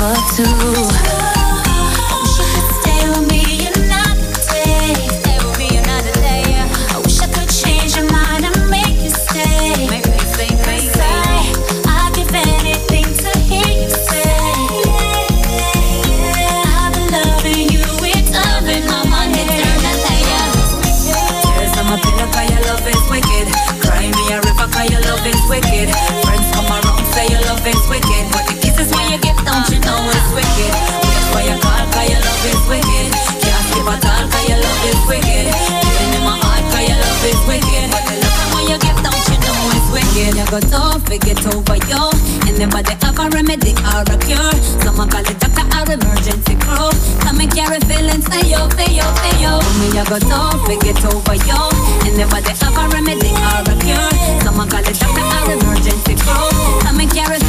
up to. Wicked. Friends come around, say your love is wicked, but the kisses when you give, don't you know it's wicked? Wait for your call, cause your love is wicked. Can't sleep at all, cause your love is wicked. Pain in my heart, cause your love is wicked, but the love when you give, don't you know it's wicked? You got tough, get over you, and nobody have a remedy or a cure. Someone call the doctor or emergency crew. Come and carry feelings, say yo, say yo, say yo. Me, you got tough, get over you, and nobody have a remedy or a cure. Someone call the doctor or emergency crew. Come and carry